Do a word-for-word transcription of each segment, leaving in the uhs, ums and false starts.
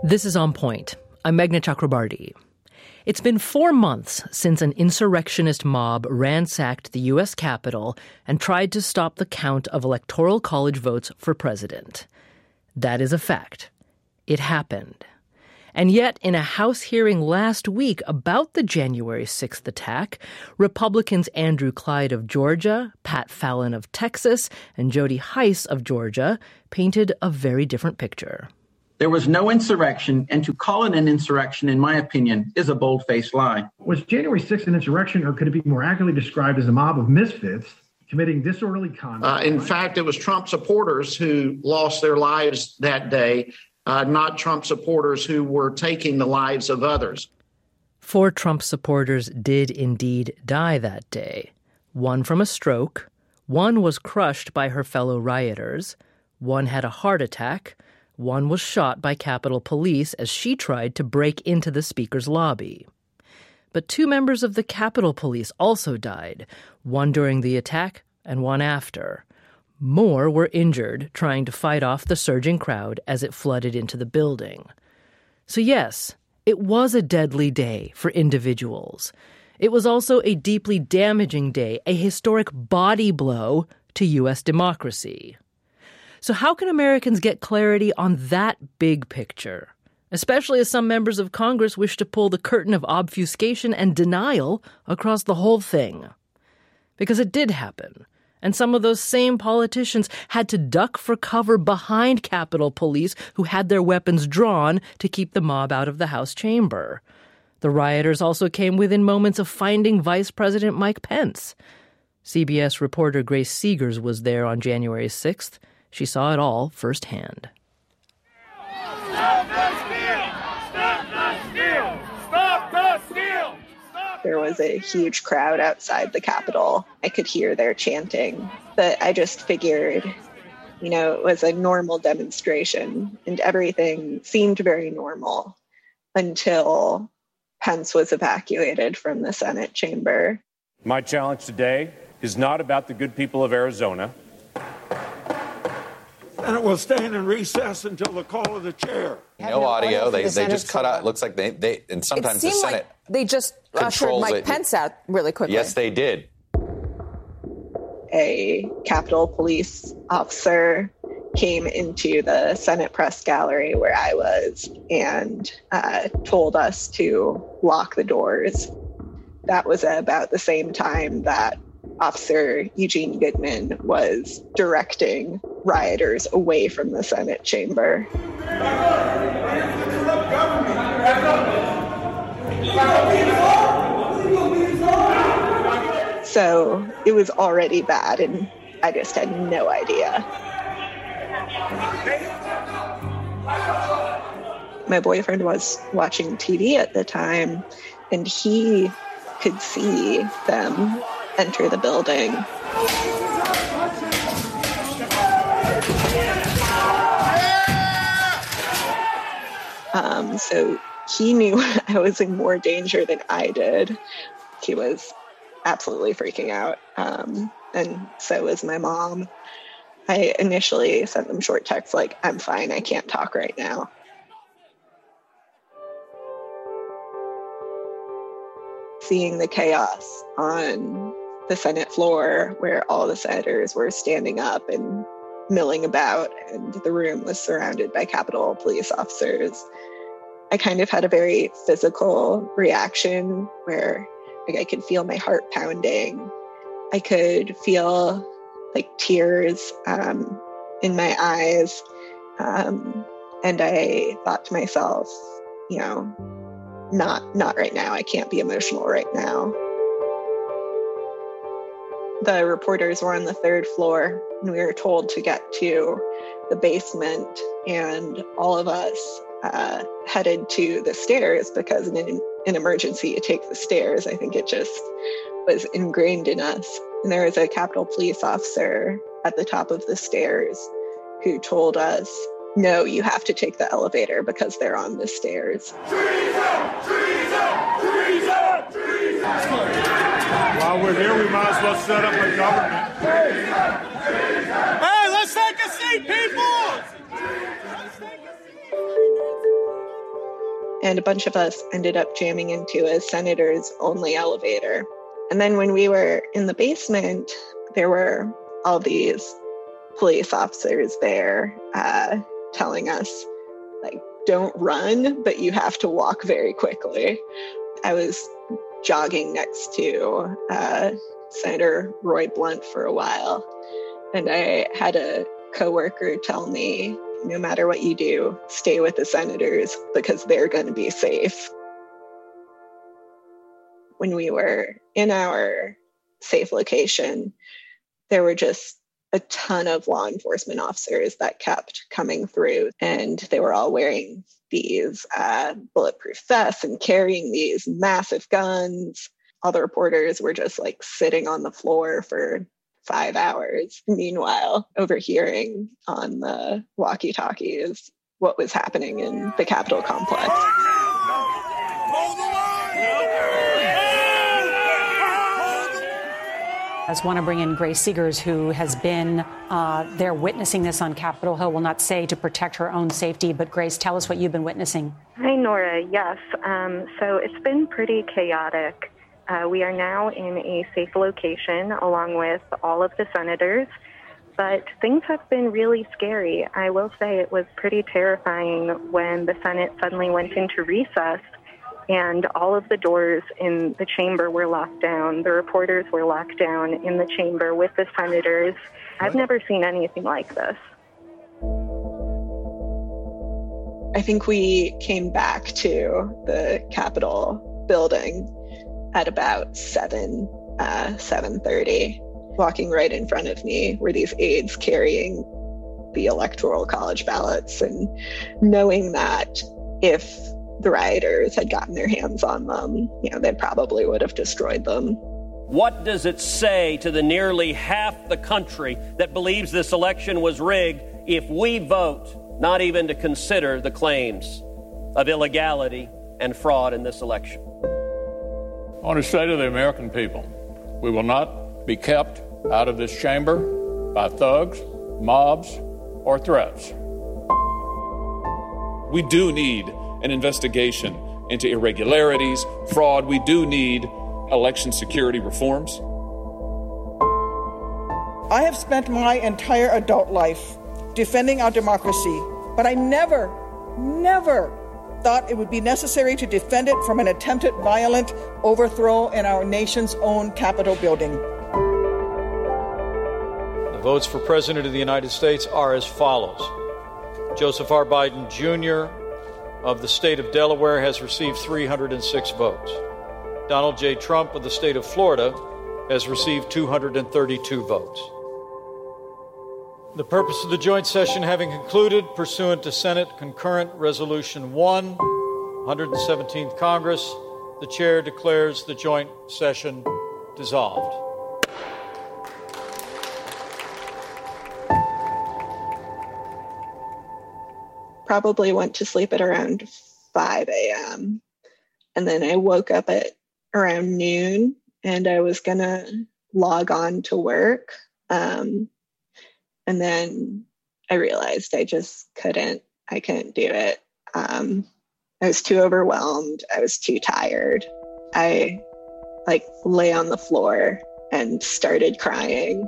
This is On Point. I'm Meghna Chakrabarti. It's been four months since an insurrectionist mob ransacked the U S Capitol and tried to stop the count of Electoral College votes for president. That is a fact. It happened. And yet, in a House hearing last week about the January sixth attack, Republicans Andrew Clyde of Georgia, Pat Fallon of Texas, and Jody Hice of Georgia painted a very different picture. There was no insurrection, and to call it an insurrection, in my opinion, is a bold-faced lie. Was January sixth an insurrection, or could it be more accurately described as a mob of misfits committing disorderly conduct? Uh, in fact, it was Trump supporters who lost their lives that day, uh, not Trump supporters who were taking the lives of others. Four Trump supporters did indeed die that day. One from a stroke, one was crushed by her fellow rioters, one had a heart attack, one was shot by Capitol Police as she tried to break into the Speaker's lobby. But two members of the Capitol Police also died, one during the attack and one after. More were injured trying to fight off the surging crowd as it flooded into the building. So yes, it was a deadly day for individuals. It was also a deeply damaging day, a historic body blow to U S democracy. So how can Americans get clarity on that big picture, especially as some members of Congress wish to pull the curtain of obfuscation and denial across the whole thing? Because it did happen, and some of those same politicians had to duck for cover behind Capitol Police who had their weapons drawn to keep the mob out of the House chamber. The rioters also came within moments of finding Vice President Mike Pence. C B S reporter Grace Seegers was there on January sixth. She saw it all firsthand. Stop the steal! Stop the steal! Stop the steal! There was a huge crowd outside the Capitol. I could hear their chanting, but I just figured, you know, it was a normal demonstration and everything seemed very normal until Pence was evacuated from the Senate chamber. My challenge today is not about the good people of Arizona. And it will stand in recess until the call of the chair. No, no audio. audio they the they just cut out. It looks like they, they and sometimes the Senate like they just ushered Mike it. Pence out really quickly. Yes, they did. A Capitol Police officer came into the Senate press gallery where I was and uh, told us to lock the doors. That was about the same time that Officer Eugene Goodman was directing rioters away from the Senate chamber. So it was already bad, and I just had no idea. My boyfriend was watching T V at the time, and he could see them enter the building. Um, so he knew I was in more danger than I did. He was absolutely freaking out. Um, and so was my mom. I initially sent them short texts like, I'm fine, I can't talk right now. Seeing the chaos on the Senate floor where all the senators were standing up and milling about and the room was surrounded by Capitol Police officers, I kind of had a very physical reaction where like, I could feel my heart pounding. I could feel like tears um, in my eyes. Um, and I thought to myself, you know, not, not right now. I can't be emotional right now. The reporters were on the third floor, and we were told to get to the basement, and all of us uh, headed to the stairs because in an, an emergency, you take the stairs. I think it just was ingrained in us. And there was a Capitol Police officer at the top of the stairs who told us, no, you have to take the elevator because they're on the stairs. Treason! Treason! Treason! Treason! While we're here, we might as well set up a government. Hey, let's take a seat, people! And a bunch of us ended up jamming into a senator's only elevator. And then when we were in the basement, there were all these police officers there uh, telling us, like, don't run, but you have to walk very quickly. I was jogging next to uh, Senator Roy Blunt for a while, and I had a coworker tell me, no matter what you do, stay with the senators because they're going to be safe. When we were in our safe location, there were just a ton of law enforcement officers that kept coming through, and they were all wearing these uh, bulletproof vests and carrying these massive guns. All the reporters were just like sitting on the floor for five hours. Meanwhile, overhearing on the walkie-talkies what was happening in the Capitol complex. I just want to bring in Grace Segers, who has been uh, there witnessing this on Capitol Hill. Will not say to protect her own safety, but Grace, tell us what you've been witnessing. Hi, Nora. Yes. Um, so it's been pretty chaotic. Uh, we are now in a safe location along with all of the senators, but things have been really scary. I will say it was pretty terrifying when the Senate suddenly went into recess and all of the doors in the chamber were locked down. The reporters were locked down in the chamber with the senators. I've never seen anything like this. I think we came back to the Capitol building at about seven, uh, seven thirty. Walking right in front of me were these aides carrying the Electoral College ballots, and knowing that if the rioters had gotten their hands on them, you know, they probably would have destroyed them. What does it say to the nearly half the country that believes this election was rigged if we vote not even to consider the claims of illegality and fraud in this election? I want to say to the American people, we will not be kept out of this chamber by thugs, mobs, or threats. We do need an investigation into irregularities, fraud. We do need election security reforms. I have spent my entire adult life defending our democracy, but I never, never thought it would be necessary to defend it from an attempted violent overthrow in our nation's own Capitol building. The votes for President of the United States are as follows. Joseph R. Biden, Junior of the state of Delaware has received three hundred six votes. Donald J. Trump of the state of Florida has received two hundred thirty-two votes. The purpose of the joint session having concluded, pursuant to Senate Concurrent Resolution one, one hundred seventeenth Congress, the chair declares the joint session dissolved. Probably went to sleep at around five a.m. And then I woke up at around noon, and I was going to log on to work. Um, and then I realized I just couldn't, I couldn't do it. Um, I was too overwhelmed. I was too tired. I like lay on the floor and started crying.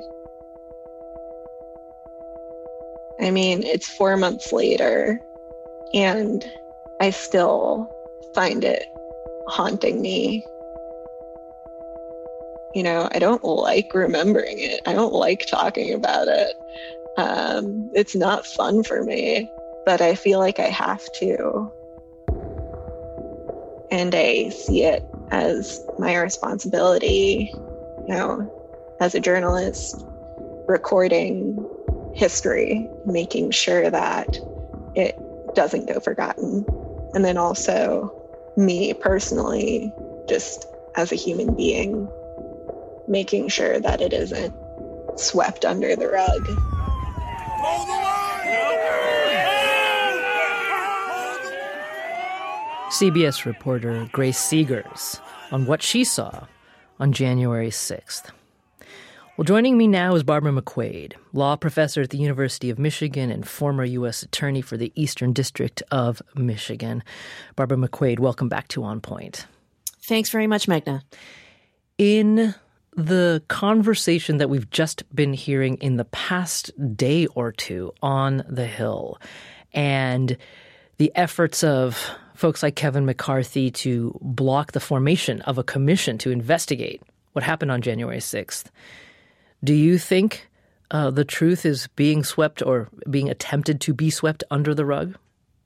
I mean, it's four months later, and I still find it haunting me. You know, I don't like remembering it. I don't like talking about it. Um, it's not fun for me, but I feel like I have to. And I see it as my responsibility, you know, as a journalist, recording history, making sure that it doesn't go forgotten. And then also me personally, just as a human being, making sure that it isn't swept under the rug. C B S reporter Grace Segers on what she saw on January sixth. Well, joining me now is Barbara McQuade, law professor at the University of Michigan and former U S attorney for the Eastern District of Michigan. Barbara McQuade, welcome back to On Point. Thanks very much, Meghna. In the conversation that we've just been hearing in the past day or two on the Hill, and the efforts of folks like Kevin McCarthy to block the formation of a commission to investigate what happened on January sixth, do you think uh, the truth is being swept or being attempted to be swept under the rug?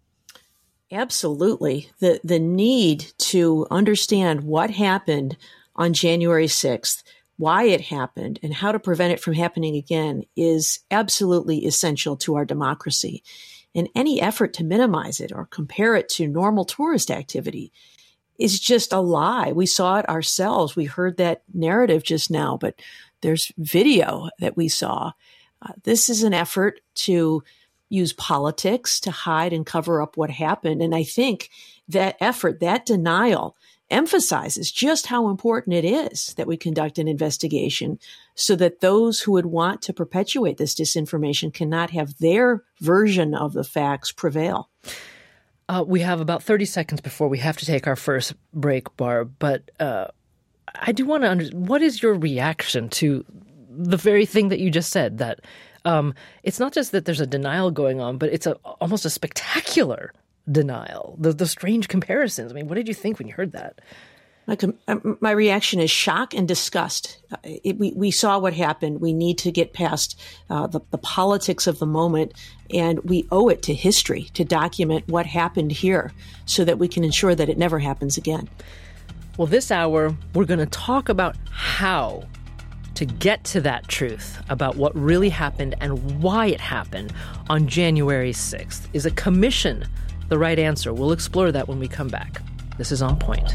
Absolutely. The the need to understand what happened on January sixth, why it happened, and how to prevent it from happening again is absolutely essential to our democracy. And any effort to minimize it or compare it to normal tourist activity is just a lie. We saw it ourselves. We heard that narrative just now, but there's video that we saw. Uh, this is an effort to use politics to hide and cover up what happened. And I think that effort, that denial, emphasizes just how important it is that we conduct an investigation so that those who would want to perpetuate this disinformation cannot have their version of the facts prevail. Uh, we have about thirty seconds before we have to take our first break, Barb, but uh, I do want to understand, what is your reaction to the very thing that you just said, that um, it's not just that there's a denial going on, but it's a, almost a spectacular denial, the, the strange comparisons. I mean, what did you think when you heard that? My, my reaction is shock and disgust. It, we, we saw what happened. We need to get past uh, the, the politics of the moment, and we owe it to history to document what happened here so that we can ensure that it never happens again. Well, this hour, we're going to talk about how to get to that truth about what really happened and why it happened on January sixth. Is a commission the right answer? We'll explore that when we come back. This is On Point.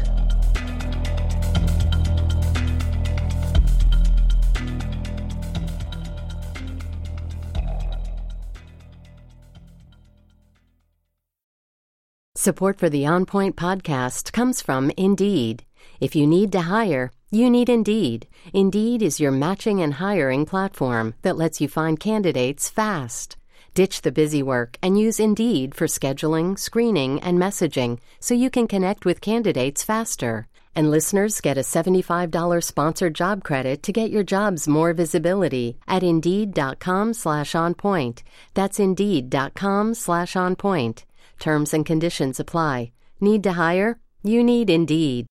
Support for the On Point podcast comes from Indeed. If you need to hire, you need Indeed. Indeed is your matching and hiring platform that lets you find candidates fast. Ditch the busy work and use Indeed for scheduling, screening, and messaging so you can connect with candidates faster. And listeners get a seventy-five dollars sponsored job credit to get your jobs more visibility at Indeed.com slash onpoint. That's Indeed.com slash onpoint. Terms and conditions apply. Need to hire? You need Indeed.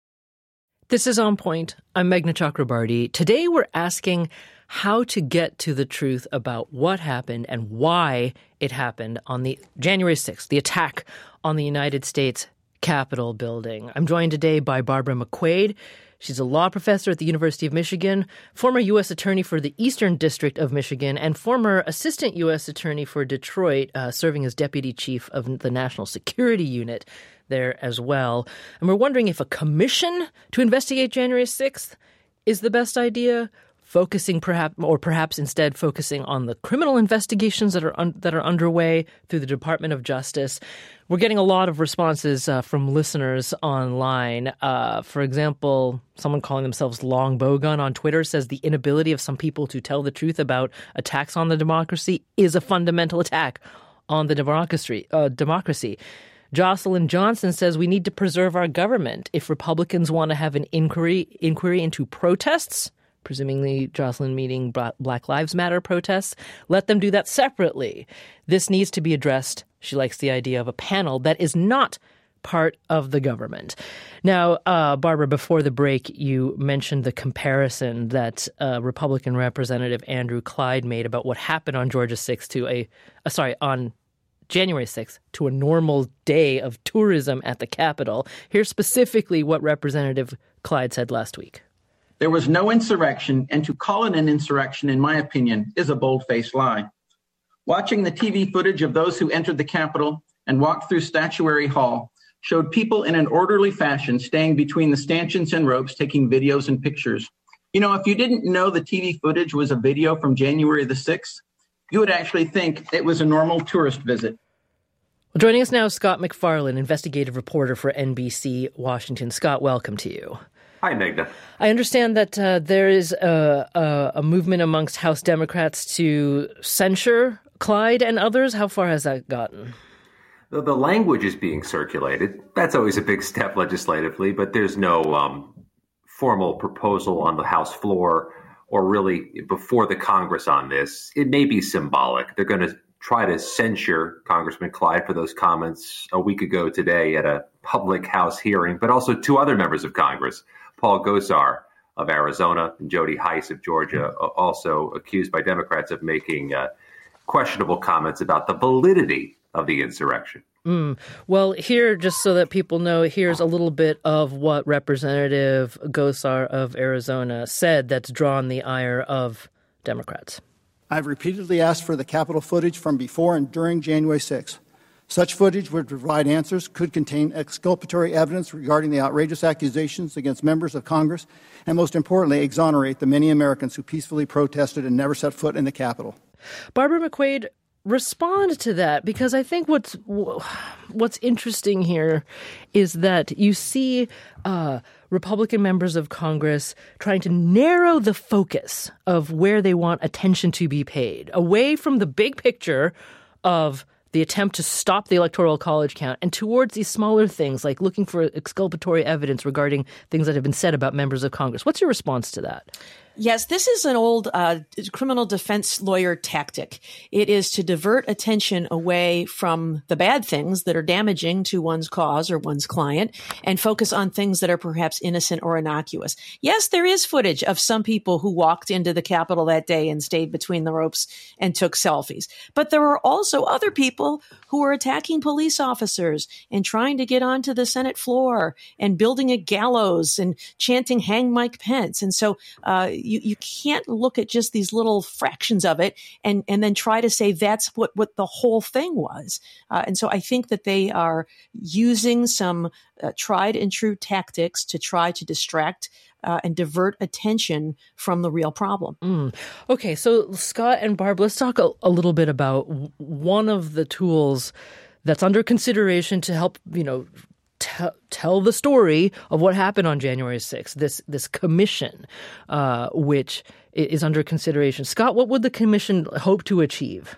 This is On Point. I'm Meghna Chakrabarty. Today we're asking how to get to the truth about what happened and why it happened on the January sixth, the attack on the United States Capitol building. I'm joined today by Barbara McQuade. She's a law professor at the University of Michigan, former U S attorney for the Eastern District of Michigan, and former assistant U S attorney for Detroit, uh, serving as deputy chief of the National Security Unit there as well. And we're wondering if a commission to investigate January sixth is the best idea, focusing perhaps, or perhaps instead focusing on the criminal investigations that are un- that are underway through the Department of Justice. We're getting a lot of responses uh, from listeners online. Uh, for example, someone calling themselves Long Bowgun on Twitter says the inability of some people to tell the truth about attacks on the democracy is a fundamental attack on the democracy. Uh, democracy. Jocelyn Johnson says we need to preserve our government. If Republicans want to have an inquiry inquiry into protests, presumably Jocelyn meaning Black Lives Matter protests, let them do that separately. This needs to be addressed. She likes the idea of a panel that is not part of the government. Now, uh, Barbara, before the break, you mentioned the comparison that uh, Republican Representative Andrew Clyde made about what happened on Georgia sixth to a, uh, sorry, on January sixth to a normal day of tourism at the Capitol. Here's specifically what Representative Clyde said last week. There was no insurrection, and to call it an insurrection, in my opinion, is a bold-faced lie. Watching the T V footage of those who entered the Capitol and walked through Statuary Hall showed people in an orderly fashion staying between the stanchions and ropes, taking videos and pictures. You know, if you didn't know the T V footage was a video from January the sixth, you would actually think it was a normal tourist visit. Well, joining us now is Scott MacFarlane, investigative reporter for N B C Washington. Scott, welcome to you. Hi, Meghna. I understand that uh, there is a, a, a movement amongst House Democrats to censure Clyde and others. How far has that gotten? The, the language is being circulated. That's always a big step legislatively, but there's no um, formal proposal on the House floor or really before the Congress on this. It may be symbolic. They're going to try to censure Congressman Clyde for those comments a week ago today at a public House hearing, but also two other members of Congress, Paul Gosar of Arizona and Jody Hice of Georgia, also accused by Democrats of making uh, questionable comments about the validity of the insurrection. Mm. Well, here, just so that people know, here's a little bit of what Representative Gosar of Arizona said that's drawn the ire of Democrats. I've repeatedly asked for the Capitol footage from before and during January sixth. Such footage would provide answers, could contain exculpatory evidence regarding the outrageous accusations against members of Congress, and most importantly, exonerate the many Americans who peacefully protested and never set foot in the Capitol. Barbara McQuade, respond to that, because I think what's what's interesting here is that you see uh, Republican members of Congress trying to narrow the focus of where they want attention to be paid, away from the big picture of the attempt to stop the Electoral College count and towards these smaller things like looking for exculpatory evidence regarding things that have been said about members of Congress. What's your response to that? Yes, this is an old uh, criminal defense lawyer tactic. It is to divert attention away from the bad things that are damaging to one's cause or one's client and focus on things that are perhaps innocent or innocuous. Yes, there is footage of some people who walked into the Capitol that day and stayed between the ropes and took selfies. But there are also other people who are attacking police officers and trying to get onto the Senate floor and building a gallows and chanting "Hang Mike Pence." And so uh, you, you can't look at just these little fractions of it and, and then try to say that's what, what the whole thing was. Uh, and so I think that they are using some uh, tried and true tactics to try to distract Uh, and divert attention from the real problem. Mm. Okay, so Scott and Barb, let's talk a, a little bit about w- one of the tools that's under consideration to help, you know, t- tell the story of what happened on January sixth, this this commission, uh, which is under consideration. Scott, what would the commission hope to achieve?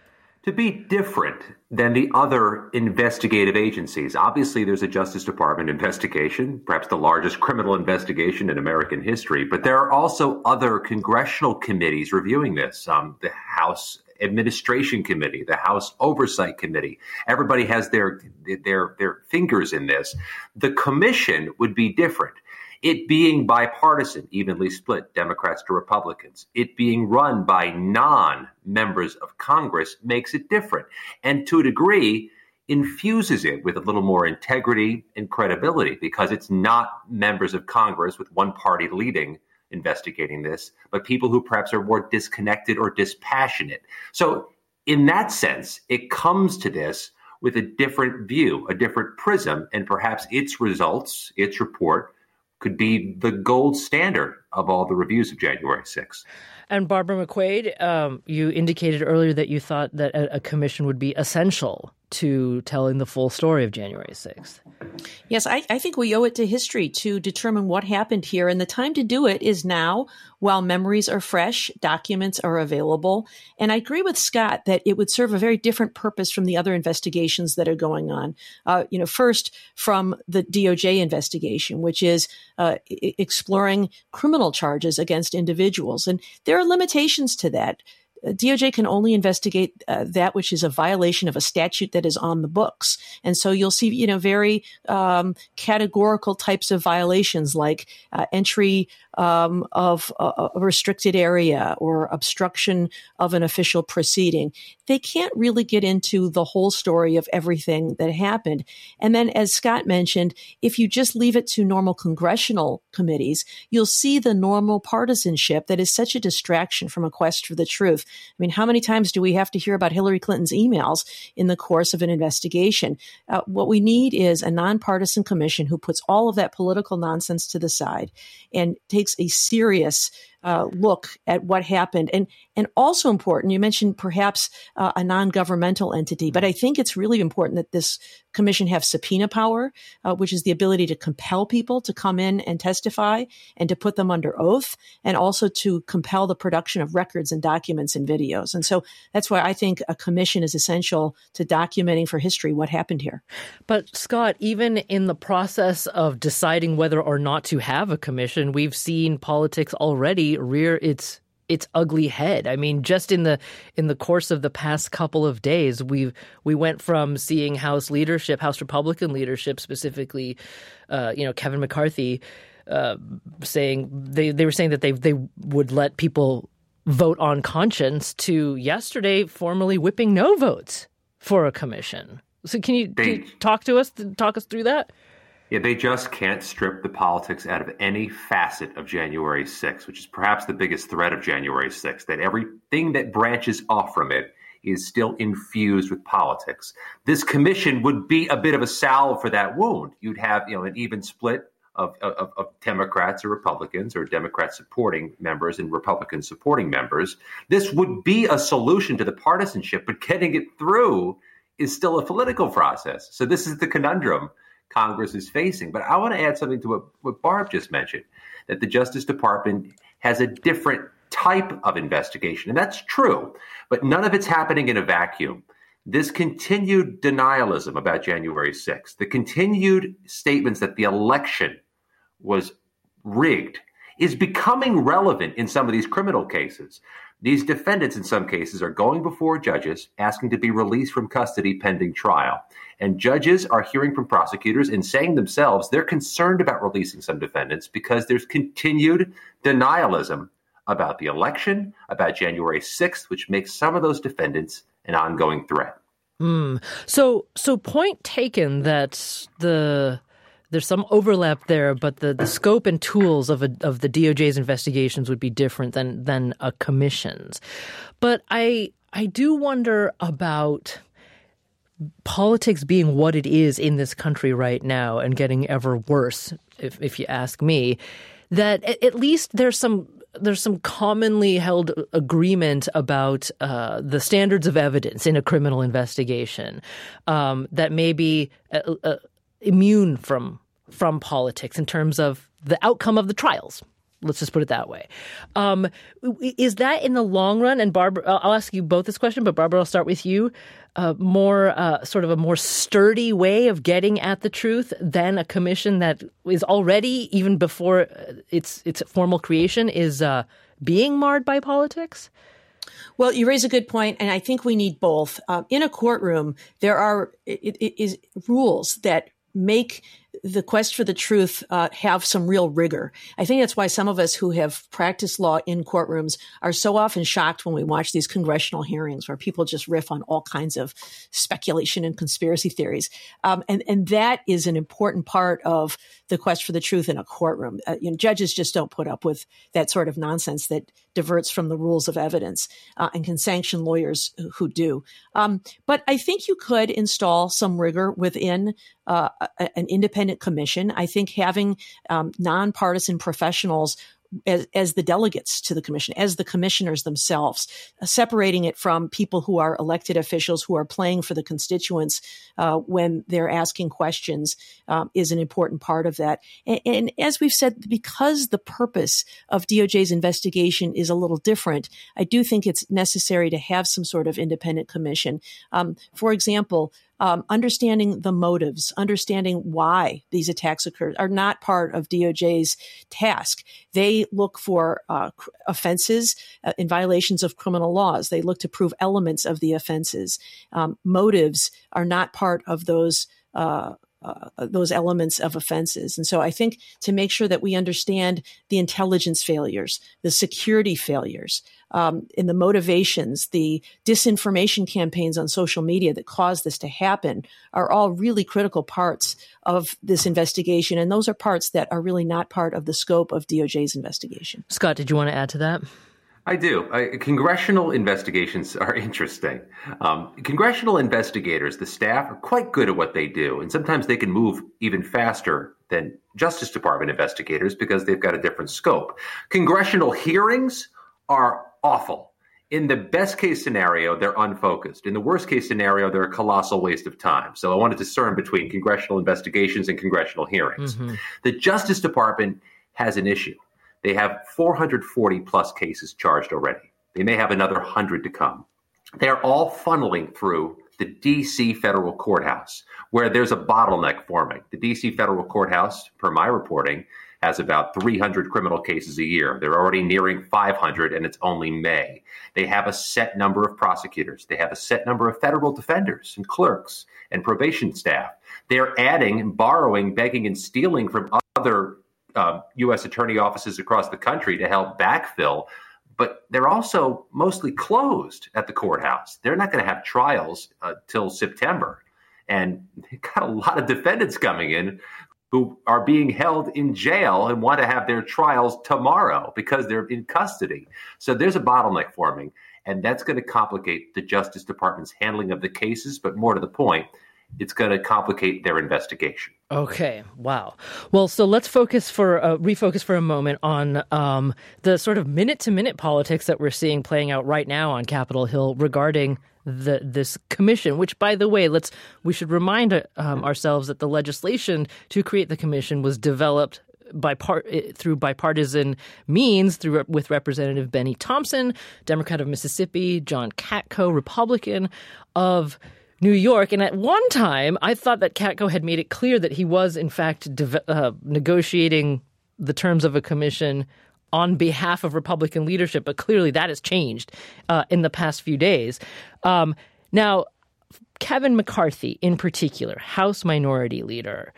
To be different than the other investigative agencies. Obviously, there's a Justice Department investigation, perhaps the largest criminal investigation in American history, but there are also other congressional committees reviewing this. Um, the House Administration Committee, the House Oversight Committee. Everybody has their, their, their fingers in this. The commission would be different. It being bipartisan, evenly split, Democrats to Republicans, it being run by non-members of Congress makes it different. And to a degree, infuses it with a little more integrity and credibility because it's not members of Congress with one party leading investigating this, but people who perhaps are more disconnected or dispassionate. So in that sense, it comes to this with a different view, a different prism, and perhaps its results, its report, could be the gold standard of all the reviews of January sixth. And Barbara McQuade, um, you indicated earlier that you thought that a, a commission would be essential to telling the full story of January sixth. Yes, I, I think we owe it to history to determine what happened here. And the time to do it is now, while memories are fresh, documents are available. And I agree with Scott that it would serve a very different purpose from the other investigations that are going on. Uh, you know, first from the D O J investigation, which is uh, I- exploring criminal charges against individuals. And there are limitations to that. D O J can only investigate uh, that which is a violation of a statute that is on the books. And so you'll see, you know, very um, categorical types of violations like uh, entry um, of a, a restricted area or obstruction of an official proceeding. They can't really get into the whole story of everything that happened. And then, as Scott mentioned, if you just leave it to normal congressional committees, you'll see the normal partisanship that is such a distraction from a quest for the truth. I mean, how many times do we have to hear about Hillary Clinton's emails in the course of an investigation? Uh, what we need is a nonpartisan commission who puts all of that political nonsense to the side and takes a serious uh, look at what happened. And and also important, you mentioned perhaps uh, a non-governmental entity, but I think it's really important that this commission have subpoena power, uh, which is the ability to compel people to come in and testify and to put them under oath, and also to compel the production of records and documents and videos. And so that's why I think a commission is essential to documenting for history what happened here. But Scott, even in the process of deciding whether or not to have a commission, we've seen politics already rear its its ugly head. I mean, just in the in the course of the past couple of days, we we went from seeing House leadership, House Republican leadership, specifically, uh, you know, Kevin McCarthy, uh, saying they they were saying that they they would let people vote on conscience, to yesterday formally whipping no votes for a commission. So can you, they, can you talk to us, talk us through that? Yeah, they just can't strip the politics out of any facet of January sixth, which is perhaps the biggest threat of January sixth, that everything that branches off from it is still infused with politics. This commission would be a bit of a salve for that wound. You'd have, you know, an even split of, of, of Democrats or Republicans, or Democrats supporting members and Republicans supporting members. This would be a solution to the partisanship, but getting it through is still a political process. So this is the conundrum Congress is facing. But I want to add something to what, what Barb just mentioned, that the Justice Department has a different type of investigation. And that's true, but none of it's happening in a vacuum. This continued denialism about January sixth, the continued statements that the election was rigged, is becoming relevant in some of these criminal cases. These defendants, in some cases, are going before judges asking to be released from custody pending trial. And judges are hearing from prosecutors and saying themselves they're concerned about releasing some defendants because there's continued denialism about the election, about January sixth, which makes some of those defendants an ongoing threat. Mm. So, so point taken that the there's some overlap there, but the, the scope and tools of a, of the D O J's investigations would be different than than a commission's. But I I do wonder about politics being what it is in this country right now and getting ever worse, if if you ask me, that at least there's some there's some commonly held agreement about uh, the standards of evidence in a criminal investigation um, that may be uh, uh, immune from from politics in terms of the outcome of the trials. Let's just put it that way. Um, is that in the long run, and Barbara, I'll ask you both this question, but Barbara, I'll start with you, uh, more uh, sort of a more sturdy way of getting at the truth than a commission that is already, even before its its formal creation, is uh, being marred by politics? Well, you raise a good point, and I think we need both. Uh, in a courtroom, there are it, it is rules that make the quest for the truth uh, have some real rigor. I think that's why some of us who have practiced law in courtrooms are so often shocked when we watch these congressional hearings where people just riff on all kinds of speculation and conspiracy theories. Um, and, and that is an important part of the quest for the truth in a courtroom. Uh, you know, judges just don't put up with that sort of nonsense that diverts from the rules of evidence uh, and can sanction lawyers who do. Um, but I think you could install some rigor within uh, a, an independent commission. I think having um, nonpartisan professionals as, as the delegates to the commission, as the commissioners themselves, uh, separating it from people who are elected officials who are playing for the constituents uh, when they're asking questions um, is an important part of that. And, and as we've said, because the purpose of D O J's investigation is a little different, I do think it's necessary to have some sort of independent commission. Um, for example, Um, understanding the motives, understanding why these attacks occurred are not part of D O J's task. They look for uh, offenses uh, in violations of criminal laws. They look to prove elements of the offenses. Um, motives are not part of those uh, Uh, those elements of offenses. And so I think to make sure that we understand the intelligence failures, the security failures, um, and the motivations, the disinformation campaigns on social media that caused this to happen are all really critical parts of this investigation. And those are parts that are really not part of the scope of D O J's investigation. Scott, did you want to add to that? I do. I, congressional investigations are interesting. Um, congressional investigators, the staff, are quite good at what they do, and sometimes they can move even faster than Justice Department investigators because they've got a different scope. Congressional hearings are awful. In the best case scenario, they're unfocused. In the worst case scenario, they're a colossal waste of time. So I want to discern between congressional investigations and congressional hearings. Mm-hmm. The Justice Department has an issue. They have four hundred forty plus cases charged already. They may have another one hundred to come. They're all funneling through the D C federal courthouse, where there's a bottleneck forming. The D C federal courthouse, per my reporting, has about three hundred criminal cases a year. They're already nearing five hundred, and it's only May. They have a set number of prosecutors. They have a set number of federal defenders and clerks and probation staff. They're adding, borrowing, begging, and stealing from other uh, U S attorney offices across the country to help backfill. But they're also mostly closed at the courthouse. They're not going to have trials uh, till September. And they've got a lot of defendants coming in who are being held in jail and want to have their trials tomorrow because they're in custody. So there's a bottleneck forming, and that's going to complicate the Justice Department's handling of the cases. But more to the point, it's going to complicate their investigation. Okay. Wow. Well, so let's focus for uh, refocus for a moment on um, the sort of minute-to-minute politics that we're seeing playing out right now on Capitol Hill regarding the this commission, which, by the way, let's we should remind um, ourselves that the legislation to create the commission was developed by part through bipartisan means through with Representative Benny Thompson, Democrat of Mississippi, John Katko, Republican of New York. And at one time, I thought that Katko had made it clear that he was, in fact, de- uh, negotiating the terms of a commission on behalf of Republican leadership, but clearly that has changed uh, in the past few days. Um, now, Kevin McCarthy, in particular, House Minority Leader,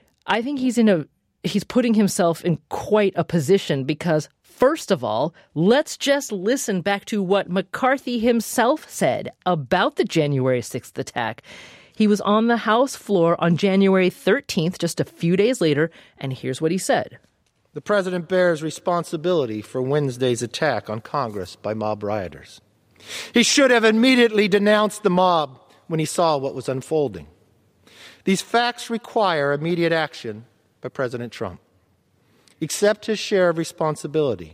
I think he's in a he's putting himself in quite a position because, first of all, let's just listen back to what McCarthy himself said about the January sixth attack. He was on the House floor on January thirteenth, just a few days later, and here's what he said. The president bears responsibility for Wednesday's attack on Congress by mob rioters. He should have immediately denounced the mob when he saw what was unfolding. These facts require immediate action by President Trump. Accept his share of responsibility,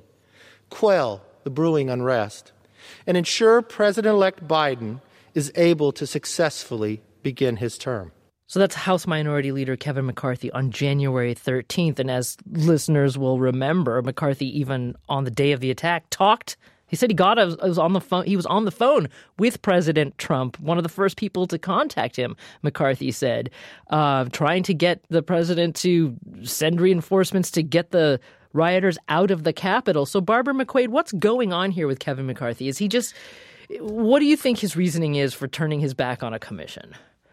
quell the brewing unrest, and ensure President-elect Biden is able to successfully begin his term. So that's House Minority Leader Kevin McCarthy on January thirteenth. And as listeners will remember, McCarthy, even on the day of the attack, talked. He said he got I was on the phone. He was on the phone with President Trump, one of the first people to contact him, McCarthy said, uh, trying to get the president to send reinforcements to get the rioters out of the Capitol. So, Barbara McQuaid, what's going on here with Kevin McCarthy? Is he just what do you think his reasoning is for turning his back on a commission?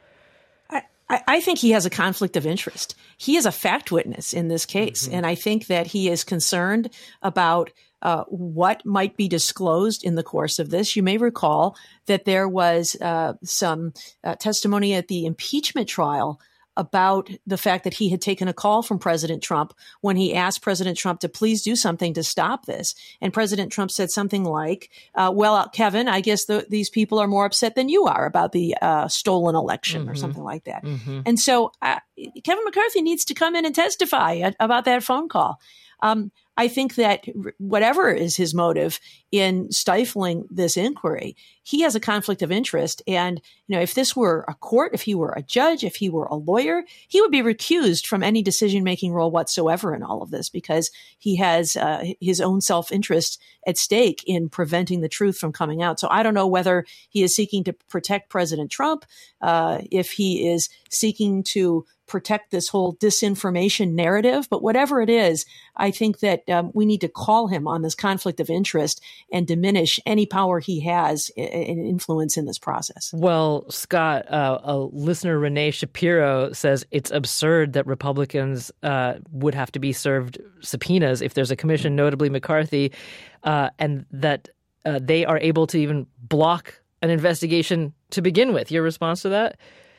I think he has a conflict of interest. He is a fact witness in this case. Mm-hmm. And I think that he is concerned about uh, what might be disclosed in the course of this. You may recall that there was uh, some uh, testimony at the impeachment trial about the fact that he had taken a call from President Trump when he asked President Trump to please do something to stop this. And President Trump said something like, uh, well, Kevin, I guess the, these people are more upset than you are about the uh, stolen election mm-hmm. or something like that. Mm-hmm. And so uh, Kevin McCarthy needs to come in and testify about that phone call. Um, I think that whatever is his motive in stifling this inquiry, he has a conflict of interest. And, you know, if this were a court, if he were a judge, if he were a lawyer, he would be recused from any decision-making role whatsoever in all of this because he has uh, his own self-interest at stake in preventing the truth from coming out. So I don't know whether he is seeking to protect President Trump, uh, if he is seeking to protect this whole disinformation narrative. But whatever it is, I think that um, we need to call him on this conflict of interest and diminish any power he has and influence in this process. Well, Scott, uh, a listener, Renee Shapiro, says it's absurd that Republicans uh, would have to be served subpoenas if there's a commission, notably McCarthy, uh, and that uh, they are able to even block an investigation to begin with. Your response to that?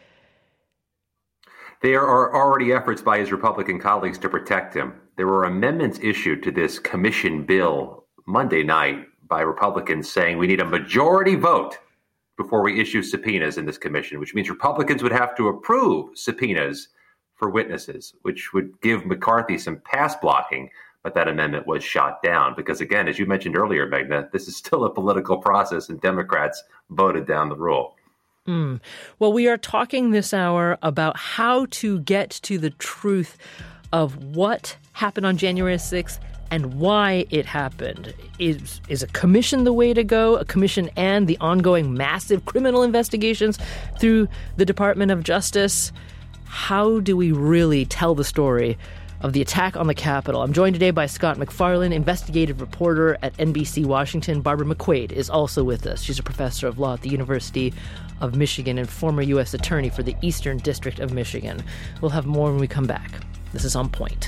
There are already efforts by his Republican colleagues to protect him. There were amendments issued to this commission bill Monday night by Republicans saying we need a majority vote before we issue subpoenas in this commission, which means Republicans would have to approve subpoenas for witnesses, which would give McCarthy some pass blocking. But that amendment was shot down because, again, as you mentioned earlier, Meghna, this is still a political process and Democrats voted down the rule. Mm. Well, we are talking this hour about how to get to the truth of what happened on January sixth and why it happened. Is, is a commission the way to go? A commission and the ongoing massive criminal investigations through the Department of Justice? How do we really tell the story of the attack on the Capitol? I'm joined today by Scott MacFarlane, investigative reporter at N B C Washington. Barbara McQuade is also with us. She's a professor of law at the University of Michigan and former U S attorney for the Eastern District of Michigan. We'll have more when we come back. This is On Point.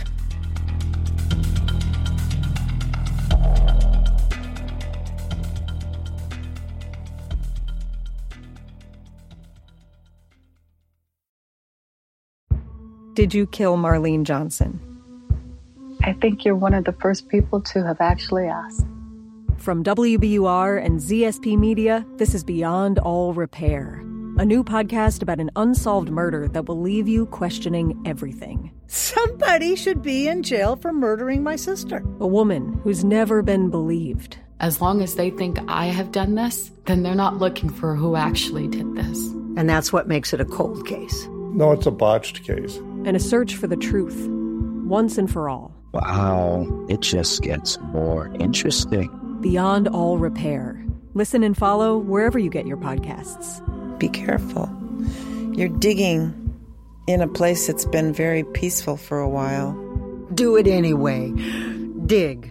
Did you kill Marlene Johnson? I think you're one of the first people to have actually asked. From W B U R and Z S P Media, this is Beyond All Repair, a new podcast about an unsolved murder that will leave you questioning everything. Somebody should be in jail for murdering my sister. A woman who's never been believed. As long as they think I have done this, then they're not looking for who actually did this. And that's what makes it a cold case. No, it's a botched case. And a search for the truth, once and for all. Wow, it just gets more interesting. Beyond All Repair. Listen and follow wherever you get your podcasts. Be careful. You're digging in a place that's been very peaceful for a while. Do it anyway. Dig.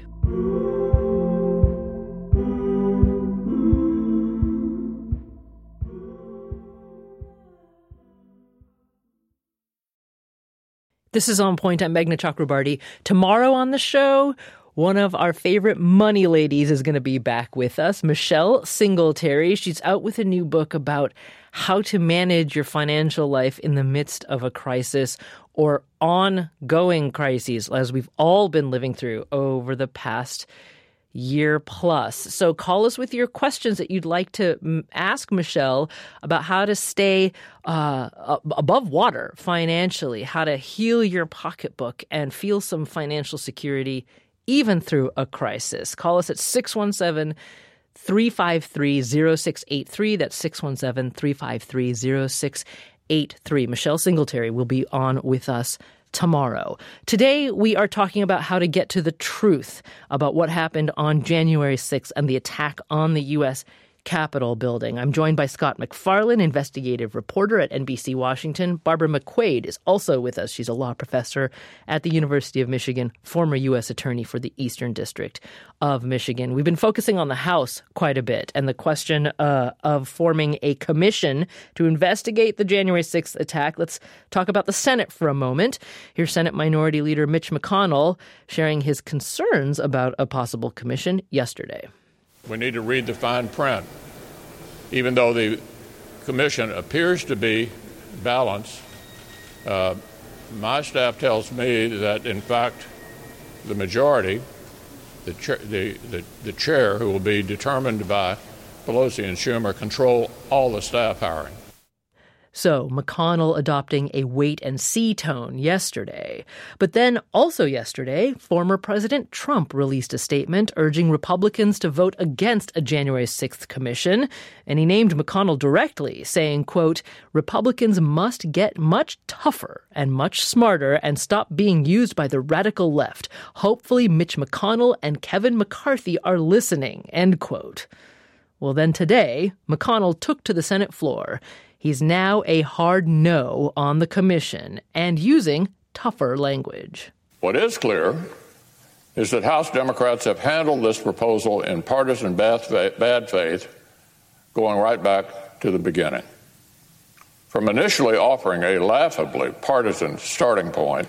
This is On Point. I'm Meghna Chakrabarti. Tomorrow on the show, one of our favorite money ladies is going to be back with us, Michelle Singletary. She's out with a new book about how to manage your financial life in the midst of a crisis or ongoing crises, as we've all been living through over the past year plus. So call us with your questions that you'd like to ask Michelle about how to stay uh, above water financially, how to heal your pocketbook and feel some financial security even through a crisis. Call us at six one seven, three five three, zero six eight three. That's six one seven, three five three, zero six eight three. Michelle Singletary will be on with us tomorrow. Today, we are talking about how to get to the truth about what happened on January sixth and the attack on the U S Capitol building. I'm joined by Scott MacFarlane, investigative reporter at N B C Washington. Barbara McQuade is also with us. She's a law professor at the University of Michigan, former U S attorney for the Eastern District of Michigan. We've been focusing on the House quite a bit and the question uh, of forming a commission to investigate the January sixth attack. Let's talk about the Senate for a moment. Here's Senate Minority Leader Mitch McConnell sharing his concerns about a possible commission yesterday. We need to read the fine print. Even though the commission appears to be balanced, uh, my staff tells me that, in fact, the majority, the, cha- the, the, the chair, who will be determined by Pelosi and Schumer, control all the staff hiring. So McConnell adopting a wait-and-see tone yesterday. But then also yesterday, former President Trump released a statement urging Republicans to vote against a January sixth commission. And he named McConnell directly, saying, quote, Republicans must get much tougher and much smarter and stop being used by the radical left. Hopefully Mitch McConnell and Kevin McCarthy are listening, end quote. Well, then today, McConnell took to the Senate floor. He's now a hard no on the commission and using tougher language. What is clear is that House Democrats have handled this proposal in partisan bad faith, going right back to the beginning. From initially offering a laughably partisan starting point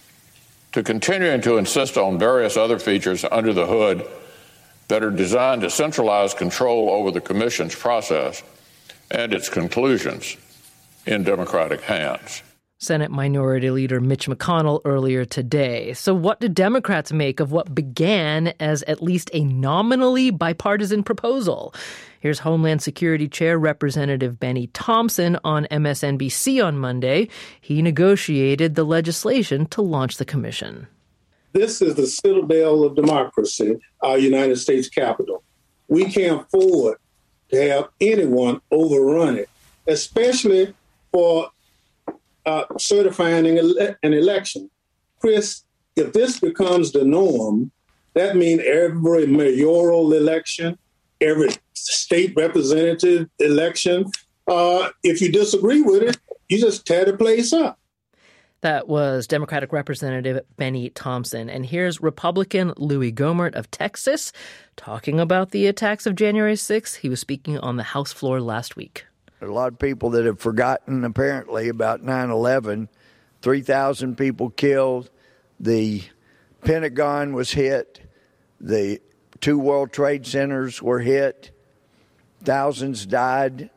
to continuing to insist on various other features under the hood that are designed to centralize control over the commission's process and its conclusions in Democratic hands. Senate Minority Leader Mitch McConnell earlier today. So what do Democrats make of what began as at least a nominally bipartisan proposal? Here's Homeland Security Chair Representative Benny Thompson on M S N B C on Monday. He negotiated the legislation to launch the commission. This is the citadel of democracy, our United States Capitol. We can't afford to have anyone overrun it, especially for uh, certifying an, ele- an election. Chris, if this becomes the norm, that means every mayoral election, every state representative election, uh, if you disagree with it, you just tear the place up. That was Democratic Representative Benny Thompson. And here's Republican Louis Gohmert of Texas talking about the attacks of January sixth. He was speaking on the House floor last week. There are a lot of people that have forgotten, apparently, about nine eleven. three thousand people killed. The Pentagon was hit. The two World Trade Centers were hit. Thousands died.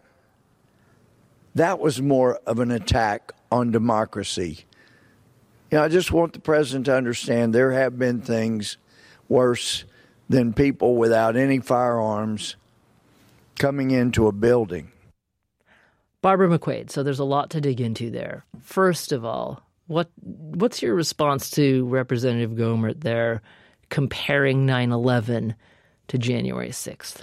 That was more of an attack on democracy. You know, I just want the president to understand there have been things worse than people without any firearms coming into a building. Barbara McQuaid, so there's a lot to dig into there. First of all, what what's your response to Representative Gohmert there comparing nine eleven to January sixth?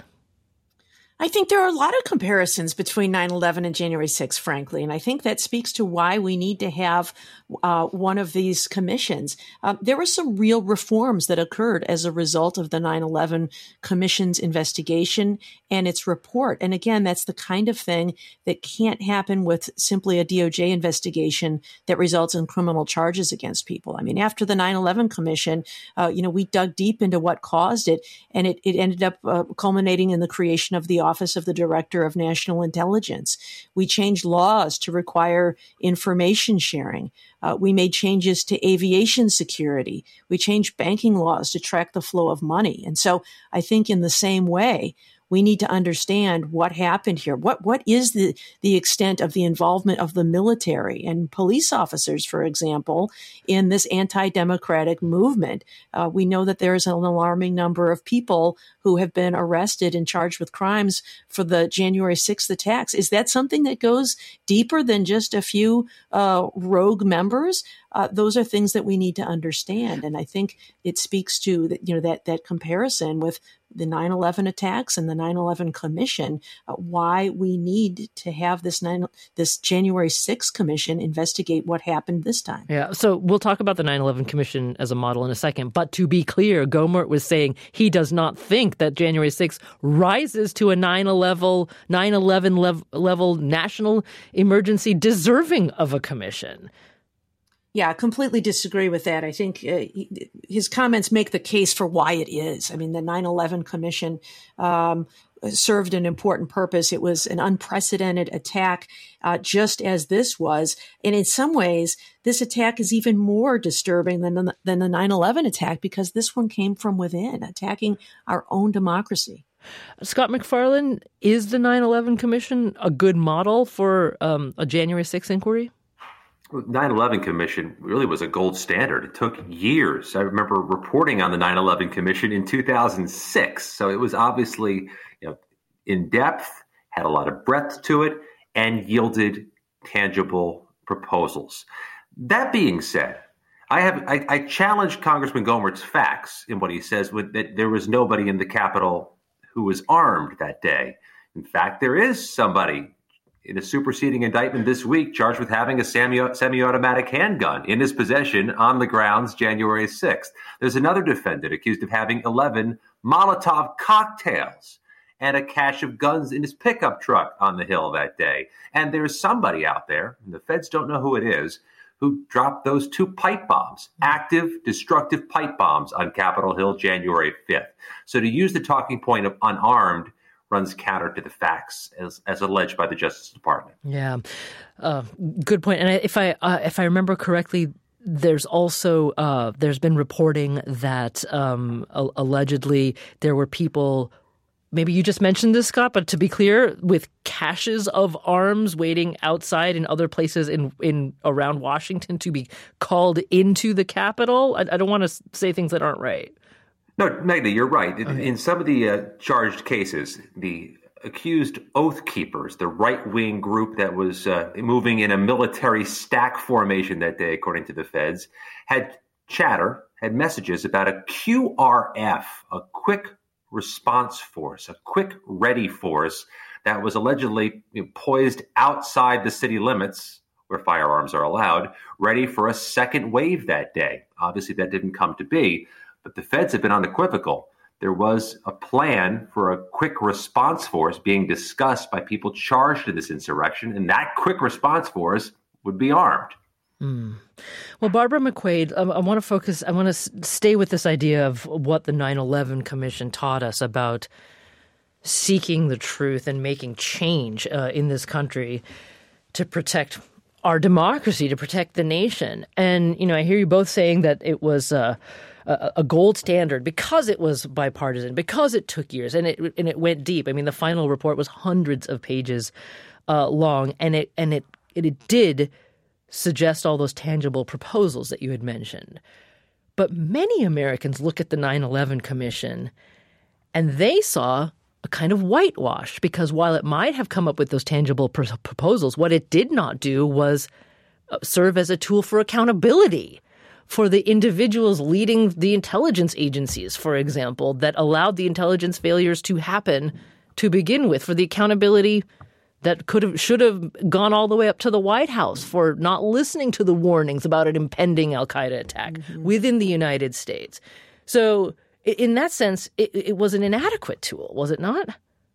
I think there are a lot of comparisons between nine eleven and January sixth, frankly, and I think that speaks to why we need to have uh, one of these commissions. Uh, there were some real reforms that occurred as a result of the nine eleven Commission's investigation and its report. And again, that's the kind of thing that can't happen with simply a D O J investigation that results in criminal charges against people. I mean, after the nine eleven Commission, uh, you know, we dug deep into what caused it, and it, it ended up uh, culminating in the creation of the Office of the Director of National Intelligence. We changed laws to require information sharing. Uh, we made changes to aviation security. We changed banking laws to track the flow of money. And so I think in the same way, we need to understand what happened here. What what is the, the extent of the involvement of the military and police officers, for example, in this anti-democratic movement? Uh, we know that there is an alarming number of people who have been arrested and charged with crimes for the January sixth attacks. Is that something that goes deeper than just a few uh, rogue members? Uh, those are things that we need to understand. And I think it speaks to the, you know, that, that comparison with the nine eleven attacks and the nine eleven Commission, uh, why we need to have this nine, this January sixth Commission investigate what happened this time. Yeah, so we'll talk about the nine eleven Commission as a model in a second. But to be clear, Gohmert was saying he does not think that January sixth rises to a nine eleven level, level national emergency deserving of a commission. Yeah, I completely disagree with that. I think uh, he, his comments make the case for why it is. I mean, the nine eleven Commission um, served an important purpose. It was an unprecedented attack, uh, just as this was. And in some ways, this attack is even more disturbing than the, than the nine eleven attack because this one came from within, attacking our own democracy. Scott MacFarlane, is the nine eleven Commission a good model for um, a January sixth inquiry? nine eleven Commission really was a gold standard. It took years. I remember reporting on the nine eleven Commission in two thousand six. So it was obviously, you know, in depth, had a lot of breadth to it, and yielded tangible proposals. That being said, I have I, I challenge Congressman Gohmert's facts in what he says with, that there was nobody in the Capitol who was armed that day. In fact, there is somebody in a superseding indictment this week charged with having a semi- semi-automatic handgun in his possession on the grounds January sixth. There's another defendant accused of having eleven Molotov cocktails and a cache of guns in his pickup truck on the Hill that day. And there's somebody out there, and the feds don't know who it is, who dropped those two pipe bombs, active, destructive pipe bombs on Capitol Hill January fifth. So to use the talking point of unarmed runs counter to the facts as, as alleged by the Justice Department. Yeah, uh, good point. And if I uh, if I remember correctly, there's also uh, there's been reporting that um, allegedly there were people maybe you just mentioned this, Scott, but to be clear, with caches of arms waiting outside in other places in, in around Washington to be called into the Capitol? I, I don't want to say things that aren't right. No, Magda, you're right. Okay. In some of the uh, charged cases, the accused Oath Keepers, the right-wing group that was uh, moving in a military stack formation that day, according to the feds, had chatter, had messages about a Q R F, a quick response force, a quick ready force that was allegedly you know, poised outside the city limits where firearms are allowed, ready for a second wave that day. Obviously, that didn't come to be, but the feds have been unequivocal. There was a plan for a quick response force being discussed by people charged in this insurrection, and that quick response force would be armed. Mm. Well, Barbara McQuade, I, I want to focus, I want to s- stay with this idea of what the nine eleven Commission taught us about seeking the truth and making change uh, in this country to protect our democracy, to protect the nation. And, you know, I hear you both saying that it was uh, a, a gold standard because it was bipartisan, because it took years and it and it went deep. I mean, the final report was hundreds of pages uh, long, and it and it it, it did suggest all those tangible proposals that you had mentioned. But many Americans look at the nine eleven Commission and they saw a kind of whitewash, because while it might have come up with those tangible pr- proposals, what it did not do was serve as a tool for accountability for the individuals leading the intelligence agencies, for example, that allowed the intelligence failures to happen to begin with, for the accountability that could have, should have gone all the way up to the White House for not listening to the warnings about an impending al-Qaeda attack mm-hmm. within the United States. So in that sense, it, it was an inadequate tool, was it not?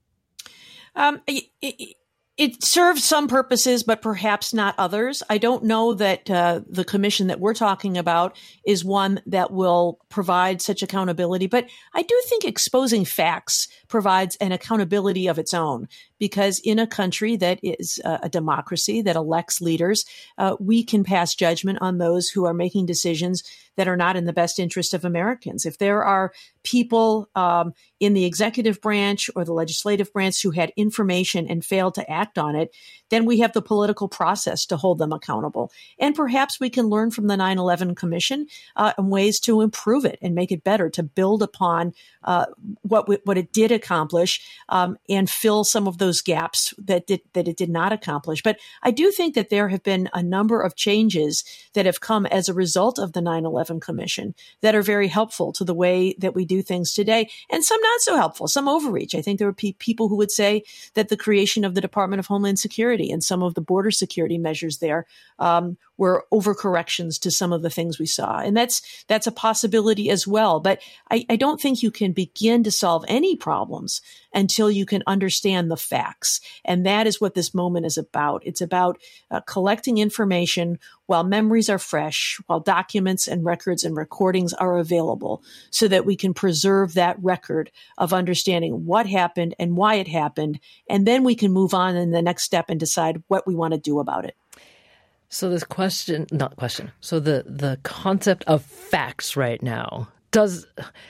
Um, it, it, it served some purposes, but perhaps not others. I don't know that uh, the commission that we're talking about is one that will provide such accountability. But I do think exposing facts provides an accountability of its own, because in a country that is a democracy that elects leaders, uh, we can pass judgment on those who are making decisions that are not in the best interest of Americans. If there are people um, in the executive branch or the legislative branch who had information and failed to act on it, then we have the political process to hold them accountable. And perhaps we can learn from the nine eleven Commission uh, and ways to improve it and make it better, to build upon uh, what what it did accomplish um, and fill some of those gaps that did, that it did not accomplish. But I do think that there have been a number of changes that have come as a result of the nine eleven Commission that are very helpful to the way that we do things today, and some not so helpful, some overreach. I think there were pe- people who would say that the creation of the Department of Homeland Security and some of the border security measures there um, were overcorrections to some of the things we saw. And that's that's a possibility as well. But I, I don't think you can begin to solve any problems until you can understand the facts. And that is what this moment is about. It's about uh, collecting information while memories are fresh, while documents and records and recordings are available, so that we can preserve that record of understanding what happened and why it happened. And then we can move on in the next step and decide what we want to do about it. So this question, not question, so the, the concept of facts right now, does...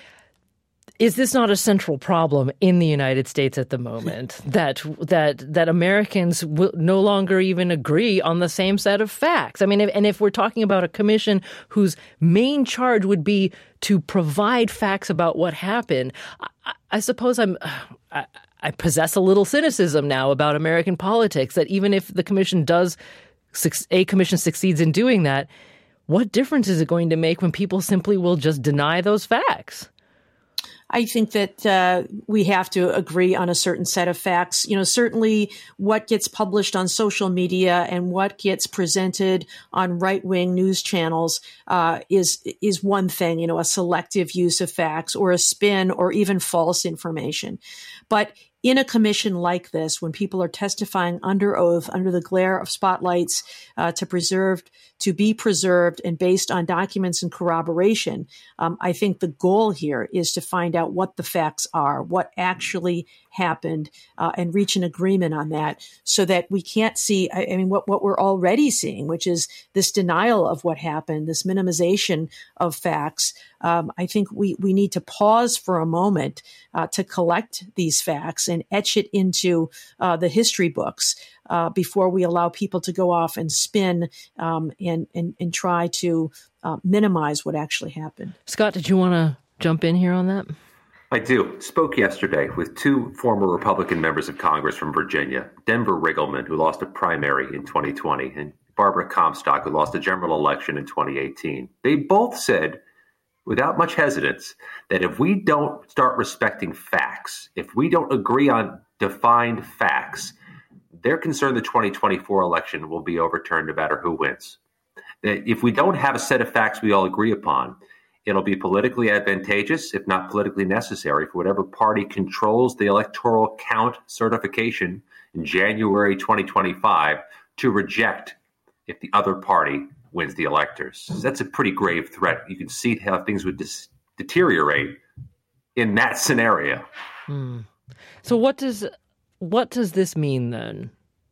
Is this not a central problem in the United States at the moment, that that that Americans will no longer even agree on the same set of facts? I mean, if, and if we're talking about a commission whose main charge would be to provide facts about what happened, I, I suppose I'm I, I possess a little cynicism now about American politics, that even if the commission does a commission succeeds in doing that, what difference is it going to make when people simply will just deny those facts? I think that uh, we have to agree on a certain set of facts. You know, certainly what gets published on social media and what gets presented on right-wing news channels uh, is is one thing, you know, a selective use of facts or a spin or even false information. But in a commission like this, when people are testifying under oath, under the glare of spotlights, uh, to preserve, to be preserved and based on documents and corroboration, um, I think the goal here is to find out what the facts are, what actually happened, uh, and reach an agreement on that, so that we can't see, I, I mean, what, what we're already seeing, which is this denial of what happened, this minimization of facts, Um, I think we, we need to pause for a moment uh, to collect these facts and etch it into uh, the history books uh, before we allow people to go off and spin um, and, and, and try to uh, minimize what actually happened. Scott, did you want to jump in here on that? I do. Spoke yesterday with two former Republican members of Congress from Virginia, Denver Riggleman, who lost a primary in twenty twenty, and Barbara Comstock, who lost a general election in twenty eighteen. They both said, without much hesitance, that if we don't start respecting facts, if we don't agree on defined facts, they're concerned the twenty twenty-four election will be overturned no matter who wins. That if we don't have a set of facts we all agree upon, it'll be politically advantageous, if not politically necessary, for whatever party controls the electoral count certification in January twenty twenty-five to reject if the other party wins the electors. So that's a pretty grave threat. You can see how things would dis- deteriorate in that scenario. Hmm. So what does what does this mean then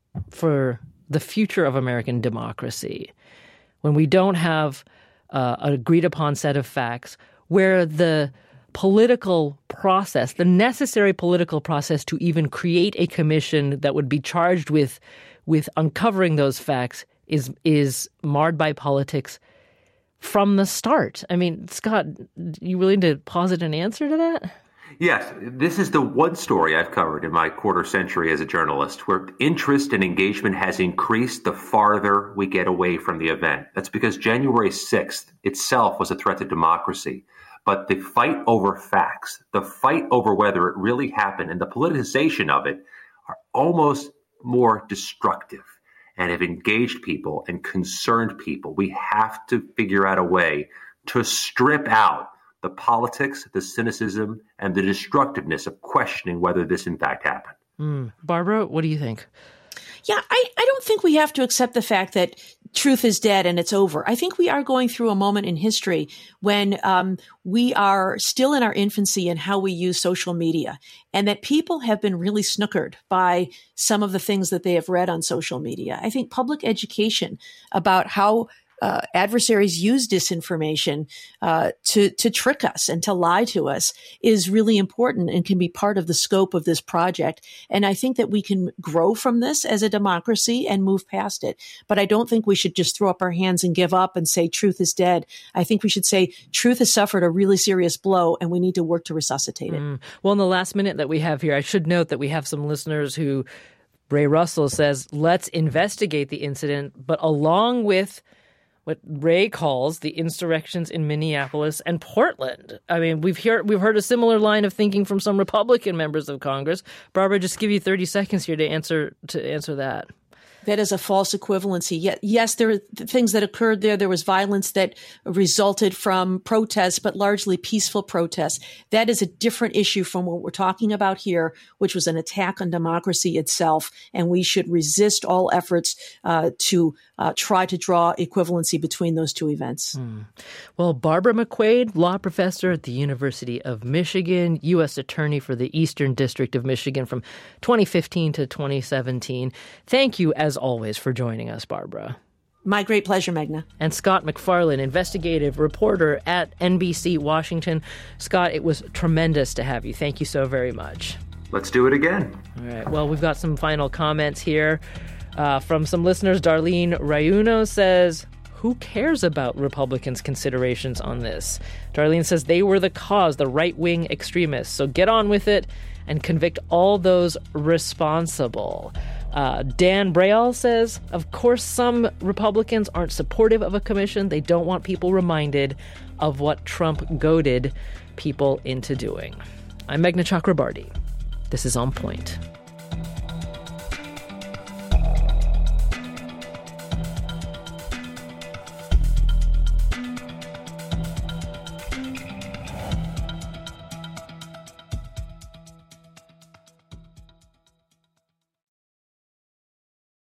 for the future of American democracy when we don't have uh, an agreed upon set of facts where the political process, the necessary political process to even create a commission that would be charged with with uncovering those facts is is marred by politics from the start? I mean, Scott, you willing to posit an answer to that? Yes, this is the one story I've covered in my quarter century as a journalist where interest and engagement has increased the farther we get away from the event. That's because January sixth itself was a threat to democracy. But the fight over facts, the fight over whether it really happened, and the politicization of it are almost more destructive and have engaged people and concerned people. We have to figure out a way to strip out the politics, the cynicism, and the destructiveness of questioning whether this in fact happened. Mm. Barbara, what do you think? Yeah, I, I don't think we have to accept the fact that truth is dead and it's over. I think we are going through a moment in history when um, we are still in our infancy in how we use social media, and that people have been really snookered by some of the things that they have read on social media. I think public education about how Uh, adversaries use disinformation uh, to to trick us and to lie to us is really important and can be part of the scope of this project. And I think that we can grow from this as a democracy and move past it. But I don't think we should just throw up our hands and give up and say truth is dead. I think we should say truth has suffered a really serious blow and we need to work to resuscitate it. Mm. Well, in the last minute that we have here, I should note that we have some listeners who, Ray Russell says, let's investigate the incident, but along with what Ray calls the insurrections in Minneapolis and Portland. I mean, we've heard we've heard a similar line of thinking from some Republican members of Congress. Barbara, just give you thirty seconds here to answer to answer that. That is a false equivalency. Yes, there are things that occurred there. There was violence that resulted from protests, but largely peaceful protests. That is a different issue from what we're talking about here, which was an attack on democracy itself. And we should resist all efforts uh, to uh, try to draw equivalency between those two events. Hmm. Well, Barbara McQuade, law professor at the University of Michigan, U S attorney for the Eastern District of Michigan from twenty fifteen to twenty seventeen. Thank you, as always, for joining us, Barbara. My great pleasure, Meghna. And Scott MacFarlane, investigative reporter at N B C Washington. Scott, it was tremendous to have you. Thank you so very much. Let's do it again. All right. Well, we've got some final comments here uh, from some listeners. Darlene Rayuno says, who cares about Republicans' considerations on this? Darlene says they were the cause, the right-wing extremists. So get on with it and convict all those responsible. Uh, Dan Brayall says, of course, some Republicans aren't supportive of a commission. They don't want people reminded of what Trump goaded people into doing. I'm Meghna Chakrabarti. This is On Point.